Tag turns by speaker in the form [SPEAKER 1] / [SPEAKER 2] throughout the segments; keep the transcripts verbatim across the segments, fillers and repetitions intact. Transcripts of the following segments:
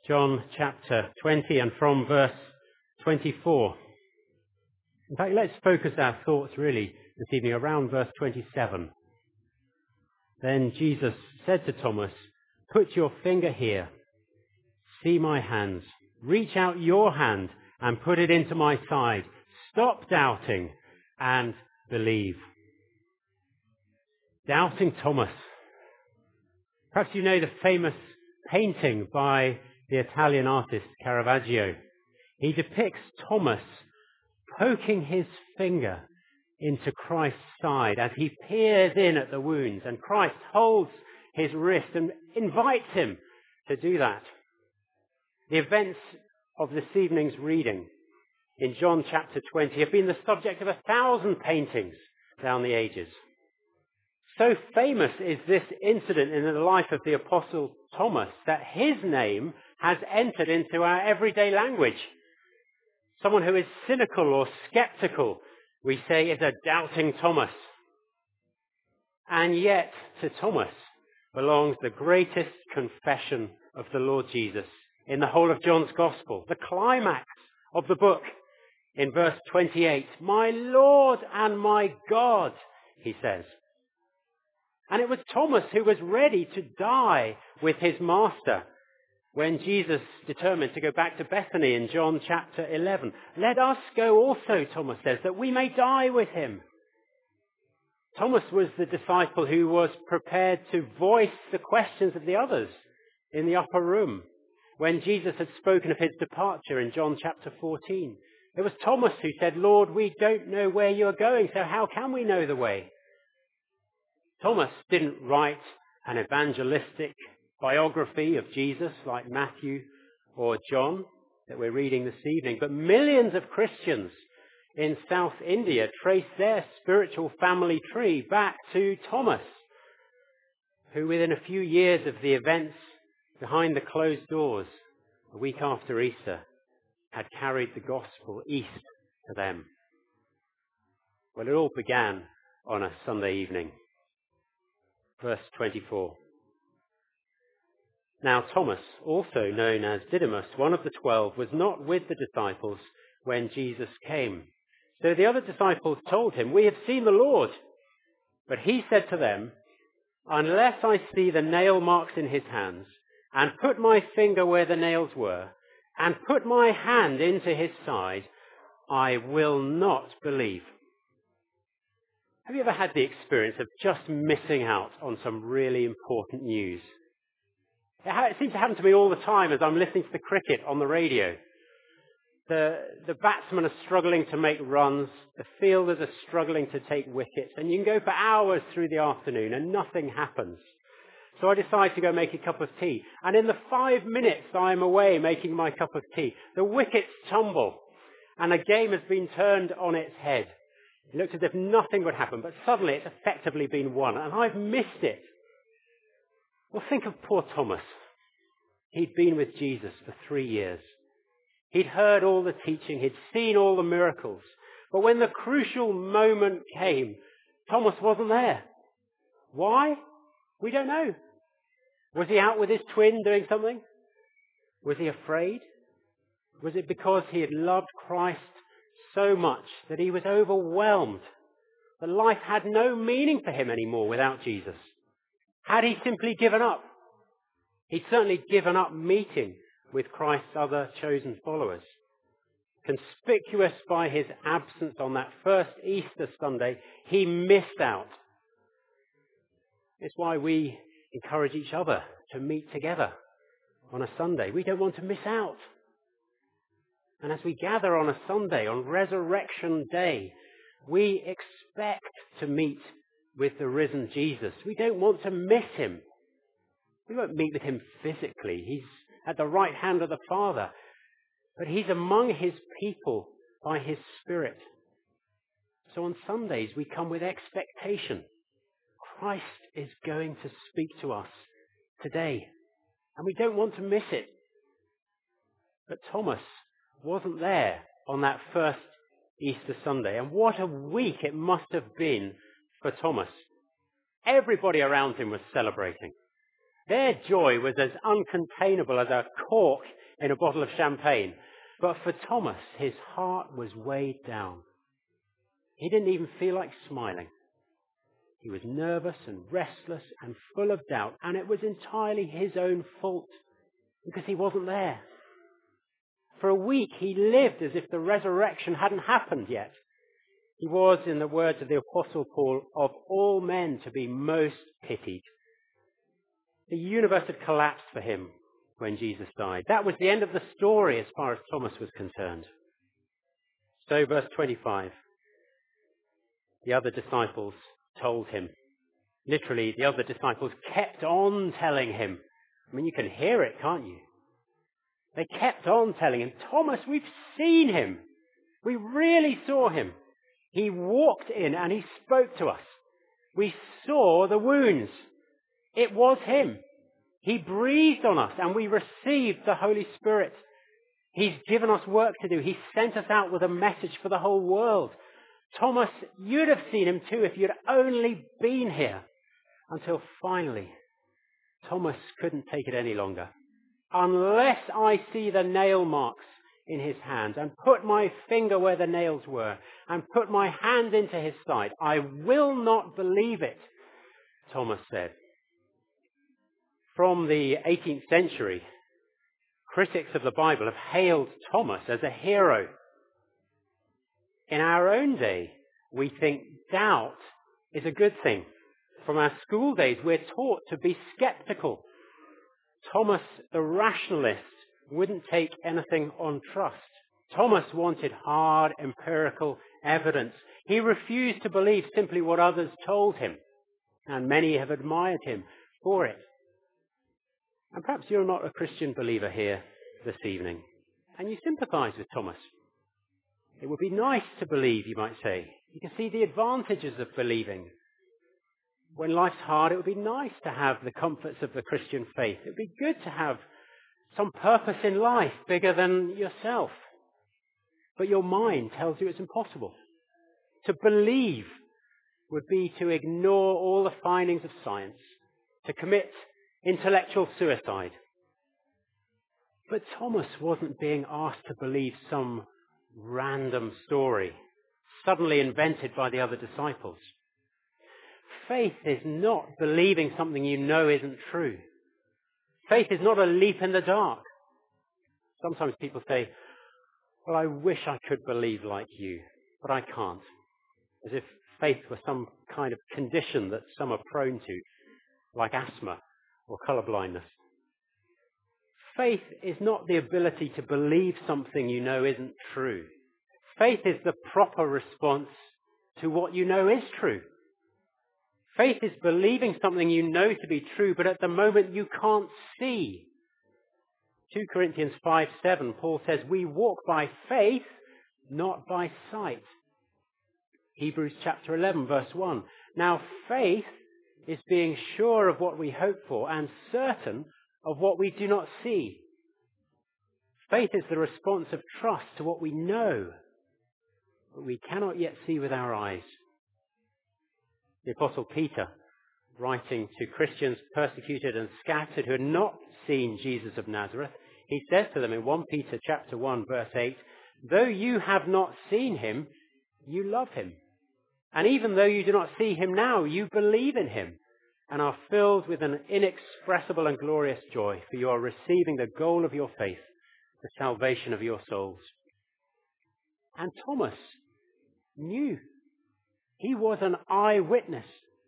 [SPEAKER 1] John chapter twenty and from verse twenty-four. In fact, let's focus our thoughts really this evening around verse twenty-seven. Then Jesus said to Thomas, "Put your finger here. See my hands. Reach out your hand and put it into my side. Stop doubting and believe." Doubting Thomas. Perhaps you know the famous painting by the Italian artist Caravaggio. He depicts Thomas poking his finger into Christ's side as he peers in at the wounds, and Christ holds his wrist and invites him to do that. The events of this evening's reading in John chapter twenty have been the subject of a thousand paintings down the ages. So famous is this incident in the life of the Apostle Thomas that his name has entered into our everyday language. Someone who is cynical or skeptical, we say, is a doubting Thomas. And yet, to Thomas belongs the greatest confession of the Lord Jesus in the whole of John's Gospel, the climax of the book. In verse twenty-eight, "My Lord and my God," he says. And it was Thomas who was ready to die with his master when Jesus determined to go back to Bethany in John chapter eleven. "Let us go also," Thomas says, "that we may die with him." Thomas was the disciple who was prepared to voice the questions of the others in the upper room when Jesus had spoken of his departure in John chapter fourteen. It was Thomas who said, "Lord, we don't know where you are going, so how can we know the way?" Thomas didn't write an evangelistic biography of Jesus like Matthew or John that we're reading this evening, but millions of Christians in South India trace their spiritual family tree back to Thomas, who within a few years of the events behind the closed doors a week after Easter had carried the gospel east to them. Well, it all began on a Sunday evening. Verse twenty-four. "Now Thomas, also known as Didymus, one of the twelve, was not with the disciples when Jesus came. So the other disciples told him, 'We have seen the Lord.' But he said to them, 'Unless I see the nail marks in his hands, and put my finger where the nails were, and put my hand into his side, I will not believe.'" Have you ever had the experience of just missing out on some really important news? It, ha- it seems to happen to me all the time as I'm listening to the cricket on the radio. The, the batsmen are struggling to make runs, the fielders are struggling to take wickets, and you can go for hours through the afternoon and nothing happens. So I decide to go make a cup of tea. And in the five minutes I'm away making my cup of tea, the wickets tumble and a game has been turned on its head. It looks as if nothing would happen, but suddenly it's effectively been won, and I've missed it. Well, think of poor Thomas. He'd been with Jesus for three years. He'd heard all the teaching, he'd seen all the miracles. But when the crucial moment came, Thomas wasn't there. Why? We don't know. Was he out with his twin doing something? Was he afraid? Was it because he had loved Christ so much that he was overwhelmed, that life had no meaning for him anymore without Jesus? Had he simply given up? He'd certainly given up meeting with Christ's other chosen followers. Conspicuous by his absence on that first Easter Sunday, he missed out. It's why we encourage each other to meet together on a Sunday. We don't want to miss out. And as we gather on a Sunday, on Resurrection Day, we expect to meet with the risen Jesus. We don't want to miss him. We won't meet with him physically. He's at the right hand of the Father. But he's among his people by his Spirit. So on Sundays, we come with expectation. Christ is going to speak to us today. And we don't want to miss it. But Thomas wasn't there on that first Easter Sunday. And what a week it must have been for Thomas. Everybody around him was celebrating. Their joy was as uncontainable as a cork in a bottle of champagne. But for Thomas, his heart was weighed down. He didn't even feel like smiling. He was nervous and restless and full of doubt, and it was entirely his own fault because he wasn't there. For a week, he lived as if the resurrection hadn't happened yet. He was, in the words of the Apostle Paul, of all men to be most pitied. The universe had collapsed for him when Jesus died. That was the end of the story as far as Thomas was concerned. So, verse twenty-five, the other disciples told him. Literally, the other disciples kept on telling him. I mean, you can hear it, can't you? They kept on telling him, Thomas, we've seen him. We really saw him. He walked in and he spoke to us. We saw the wounds. It was him. He breathed on us and we received the Holy Spirit. He's given us work to do. He sent us out with a message for the whole world. Thomas, you'd have seen him too if you'd only been here. Until finally, Thomas couldn't take it any longer. Unless I see the nail marks in his hands and put my finger where the nails were and put my hand into his side, I will not believe it, Thomas said. From the eighteenth century, critics of the Bible have hailed Thomas as a hero. In our own day, we think doubt is a good thing. From our school days, we're taught to be skeptical. Thomas, the rationalist, wouldn't take anything on trust. Thomas wanted hard, empirical evidence. He refused to believe simply what others told him, and many have admired him for it. And perhaps you're not a Christian believer here this evening, and you sympathize with Thomas. It would be nice to believe, you might say. You can see the advantages of believing. When life's hard, it would be nice to have the comforts of the Christian faith. It would be good to have some purpose in life bigger than yourself. But your mind tells you it's impossible. To believe would be to ignore all the findings of science, to commit intellectual suicide. But Thomas wasn't being asked to believe some random story suddenly invented by the other disciples. Faith is not believing something you know isn't true. Faith is not a leap in the dark. Sometimes people say, well, I wish I could believe like you, but I can't. As if faith were some kind of condition that some are prone to, like asthma or colorblindness. Faith is not the ability to believe something you know isn't true. Faith is the proper response to what you know is true. Faith is believing something you know to be true, but at the moment you can't see. Second Corinthians five seven, Paul says, we walk by faith, not by sight. Hebrews chapter eleven, verse one. Now faith is being sure of what we hope for and certain of what we do not see. Faith is the response of trust to what we know, but we cannot yet see with our eyes. The Apostle Peter, writing to Christians persecuted and scattered who had not seen Jesus of Nazareth, he says to them in First Peter chapter one, verse eight, though you have not seen him, you love him. And even though you do not see him now, you believe in him and are filled with an inexpressible and glorious joy, for you are receiving the goal of your faith, the salvation of your souls. And Thomas knew. He was an eyewitness.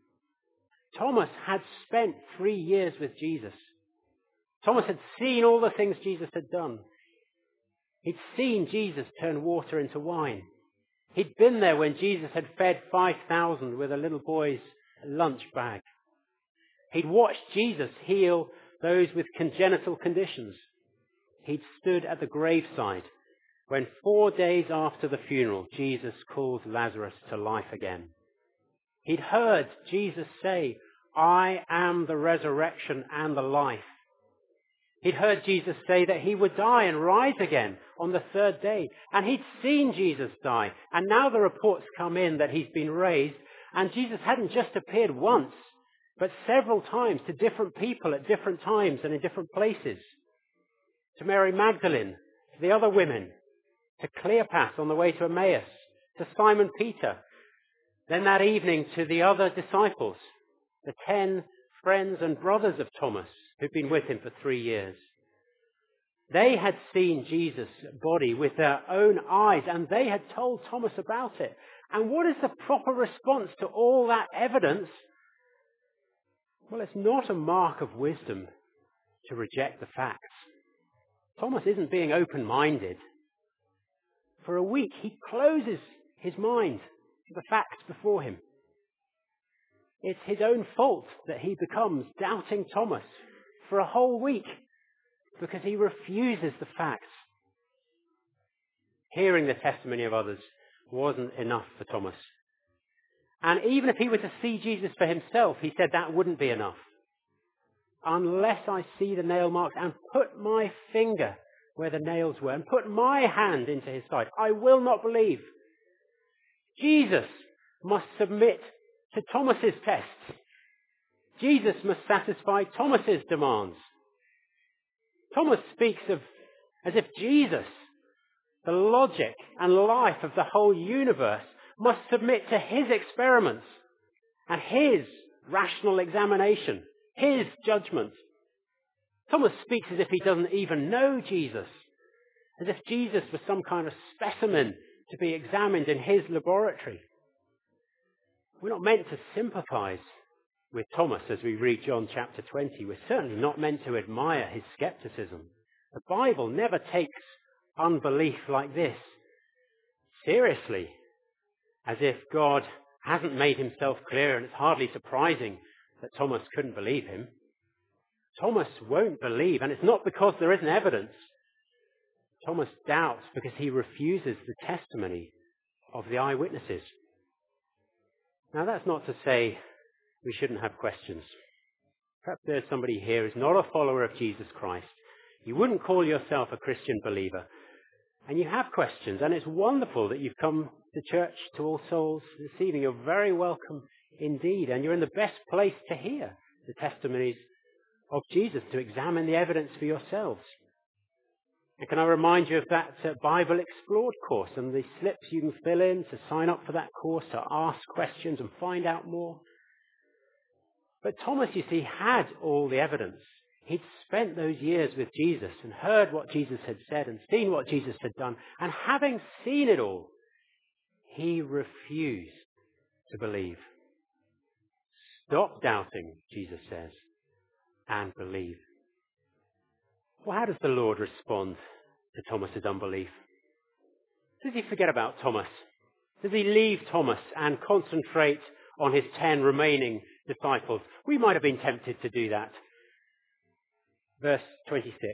[SPEAKER 1] Thomas had spent three years with Jesus. Thomas had seen all the things Jesus had done. He'd seen Jesus turn water into wine. He'd been there when Jesus had fed five thousand with a little boy's lunch bag. He'd watched Jesus heal those with congenital conditions. He'd stood at the graveside when four days after the funeral, Jesus calls Lazarus to life again. He'd heard Jesus say, I am the resurrection and the life. He'd heard Jesus say that he would die and rise again on the third day. And he'd seen Jesus die. And now the reports come in that he's been raised. And Jesus hadn't just appeared once, but several times to different people at different times and in different places. to Mary Magdalene, to the other women, to Cleopas on the way to Emmaus, to Simon Peter. Then that evening to the other disciples, the ten friends and brothers of Thomas who'd been with him for three years. They had seen Jesus' body with their own eyes, and they had told Thomas about it. And what is the proper response to all that evidence? Well, it's not a mark of wisdom to reject the facts. Thomas isn't being open-minded. For a week, he closes his mind to the facts before him. It's his own fault that he becomes doubting Thomas for a whole week, because he refuses the facts. Hearing the testimony of others wasn't enough for Thomas. And even if he were to see Jesus for himself, he said that wouldn't be enough. Unless I see the nail marks and put my finger where the nails were and put my hand into his side, I will not believe. Jesus must submit to Thomas's tests. Jesus must satisfy Thomas's demands. Thomas speaks of as if Jesus, the logic and life of the whole universe, must submit to his experiments and his rational examination, his judgment. Thomas speaks as if he doesn't even know Jesus, as if Jesus was some kind of specimen to be examined in his laboratory. We're not meant to sympathize with Thomas as we read John chapter twenty. We're certainly not meant to admire his skepticism. The Bible never takes unbelief like this seriously, as if God hasn't made himself clear, and it's hardly surprising that Thomas couldn't believe him. Thomas won't believe, and it's not because there isn't evidence. Thomas doubts because he refuses the testimony of the eyewitnesses. Now, that's not to say we shouldn't have questions. Perhaps there's somebody here who's not a follower of Jesus Christ. You wouldn't call yourself a Christian believer, and you have questions, and it's wonderful that you've come to church, to All Souls this evening. You're very welcome indeed, and you're in the best place to hear the testimonies of Jesus, to examine the evidence for yourselves. And can I remind you of that uh, Bible Explored course and the slips you can fill in to sign up for that course, to ask questions and find out more? But Thomas, you see, had all the evidence. He'd spent those years with Jesus and heard what Jesus had said and seen what Jesus had done. And having seen it all, he refused to believe. Stop doubting, Jesus says, and believe. Well, how does the Lord respond to Thomas's unbelief? Does he forget about Thomas? Does he leave Thomas and concentrate on his ten remaining disciples? We might have been tempted to do that. Verse twenty-six.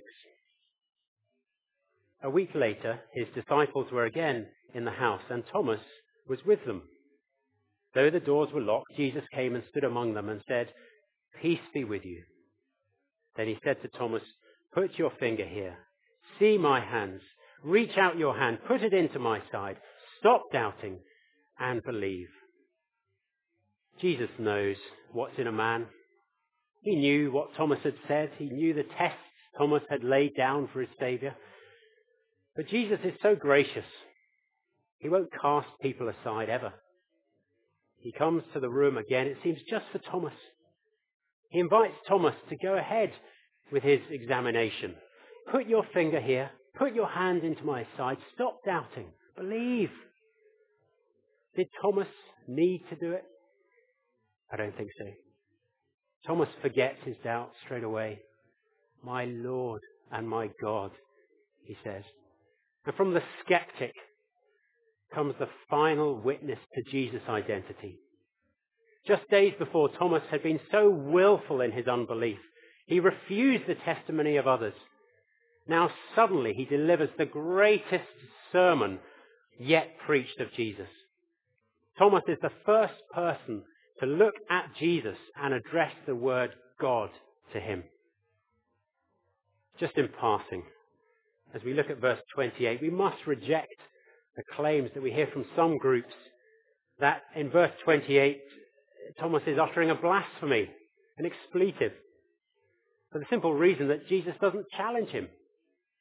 [SPEAKER 1] A week later, his disciples were again in the house, and Thomas was with them. Though the doors were locked, Jesus came and stood among them and said, "Peace be with you." Then he said to Thomas, "Put your finger here. See my hands. Reach out your hand. Put it into my side. Stop doubting and believe." Jesus knows what's in a man. He knew what Thomas had said. He knew the tests Thomas had laid down for his Saviour. But Jesus is so gracious. He won't cast people aside ever. He comes to the room again, it seems just for Thomas. He invites Thomas to go ahead with his examination. Put your finger here. Put your hand into my side. Stop doubting. Believe. Did Thomas need to do it? I don't think so. Thomas forgets his doubt straight away. "My Lord and my God," he says. And from the skeptic comes the final witness to Jesus' identity. Just days before, Thomas had been so willful in his unbelief. He refused the testimony of others. Now suddenly he delivers the greatest sermon yet preached of Jesus. Thomas is the first person to look at Jesus and address the word God to him. Just in passing, as we look at verse twenty-eight, we must reject the claims that we hear from some groups that in verse twenty-eight, Thomas is uttering a blasphemy, an expletive, for the simple reason that Jesus doesn't challenge him.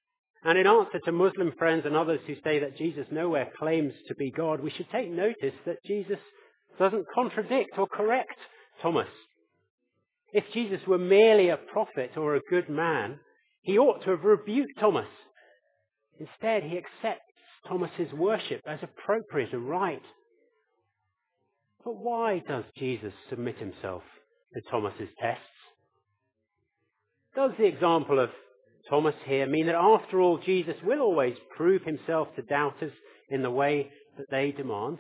[SPEAKER 1] And in answer to Muslim friends and others who say that Jesus nowhere claims to be God, we should take notice that Jesus doesn't contradict or correct Thomas. If Jesus were merely a prophet or a good man, he ought to have rebuked Thomas. Instead, he accepts Thomas's worship as appropriate and right. But why does Jesus submit himself to Thomas's tests? Does the example of Thomas here mean that after all, Jesus will always prove himself to doubters in the way that they demand?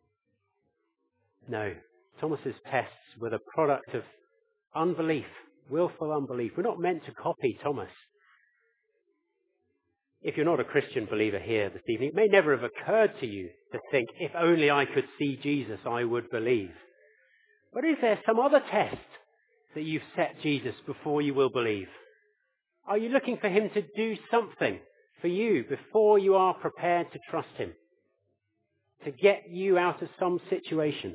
[SPEAKER 1] No. Thomas's tests were the product of unbelief, willful unbelief. We're not meant to copy Thomas. If you're not a Christian believer here this evening, it may never have occurred to you to think, if only I could see Jesus, I would believe. But is there some other test that you've set Jesus before you will believe? Are you looking for him to do something for you before you are prepared to trust him? To get you out of some situation?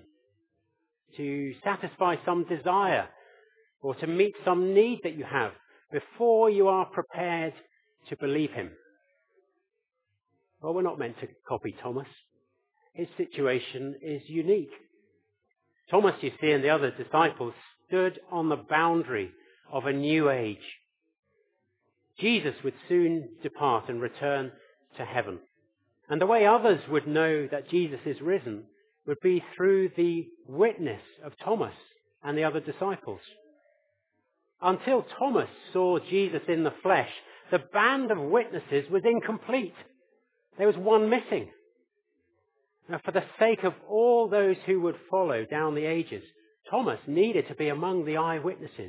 [SPEAKER 1] To satisfy some desire? Or to meet some need that you have before you are prepared to believe him? Well, we're not meant to copy Thomas. His situation is unique. Thomas, you see, and the other disciples stood on the boundary of a new age. Jesus would soon depart and return to heaven. And the way others would know that Jesus is risen would be through the witness of Thomas and the other disciples. Until Thomas saw Jesus in the flesh, the band of witnesses was incomplete. There was one missing. Now, for the sake of all those who would follow down the ages, Thomas needed to be among the eyewitnesses.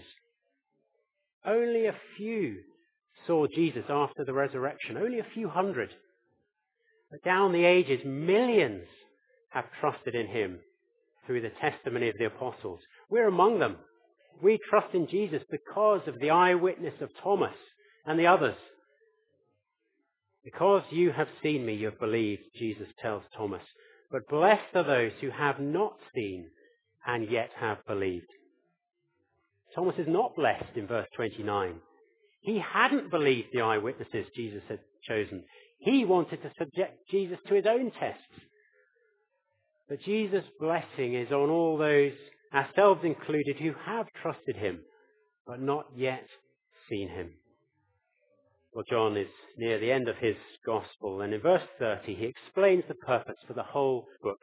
[SPEAKER 1] Only a few saw Jesus after the resurrection, only a few hundred. But down the ages, millions have trusted in him through the testimony of the apostles. We're among them. We trust in Jesus because of the eyewitness of Thomas and the others. Because you have seen me, you have believed, Jesus tells Thomas. But blessed are those who have not seen and yet have believed. Thomas is not blessed in verse twenty-nine. He hadn't believed the eyewitnesses Jesus had chosen. He wanted to subject Jesus to his own tests. But Jesus' blessing is on all those, ourselves included, who have trusted him, but not yet seen him. Well, John is near the end of his gospel, and in verse thirty he explains the purpose for the whole book.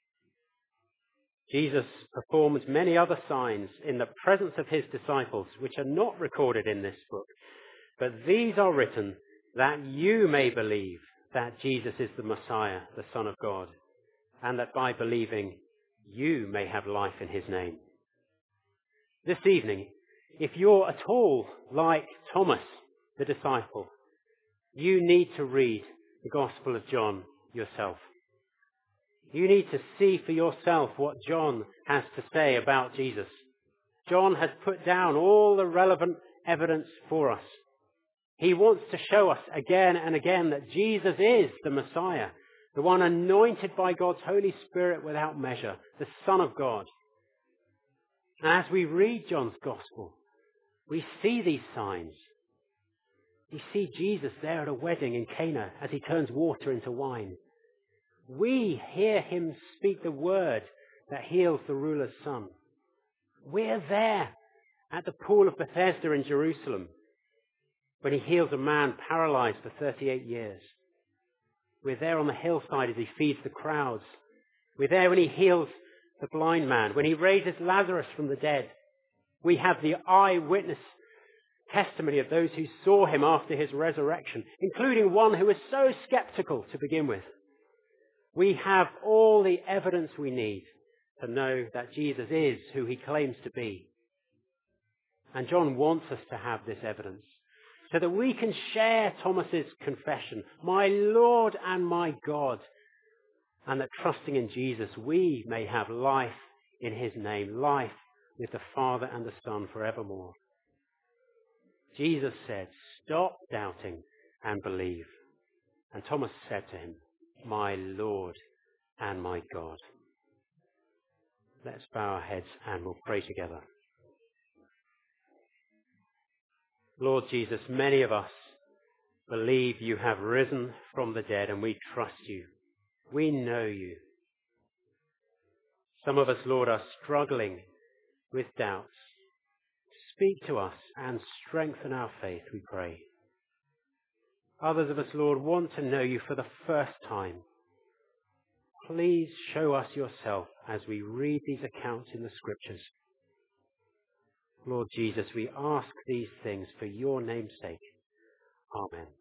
[SPEAKER 1] Jesus performs many other signs in the presence of his disciples, which are not recorded in this book. But these are written that you may believe that Jesus is the Messiah, the Son of God, and that by believing you may have life in his name. This evening, if you're at all like Thomas, the disciple, you need to read the Gospel of John yourself. You need to see for yourself what John has to say about Jesus. John has put down all the relevant evidence for us. He wants to show us again and again that Jesus is the Messiah, the one anointed by God's Holy Spirit without measure, the Son of God. And as we read John's Gospel, we see these signs. We see Jesus there at a wedding in Cana as he turns water into wine. We hear him speak the word that heals the ruler's son. We're there at the pool of Bethesda in Jerusalem when he heals a man paralyzed for thirty-eight years. We're there on the hillside as he feeds the crowds. We're there when he heals the blind man, when he raises Lazarus from the dead. We have the eyewitness testimony of those who saw him after his resurrection, including one who was so skeptical to begin with. We have all the evidence we need to know that Jesus is who he claims to be. And John wants us to have this evidence so that we can share Thomas's confession, my Lord and my God, and that trusting in Jesus, we may have life in his name, life with the Father and the Son forevermore. Jesus said, stop doubting and believe. And Thomas said to him, my Lord and my God. Let's bow our heads and we'll pray together. Lord Jesus, many of us believe you have risen from the dead, and we trust you. We know you. Some of us, Lord, are struggling with doubts. Speak to us and strengthen our faith, we pray. Others of us, Lord, want to know you for the first time. Please show us yourself as we read these accounts in the Scriptures. Lord Jesus, we ask these things for your name's sake. Amen.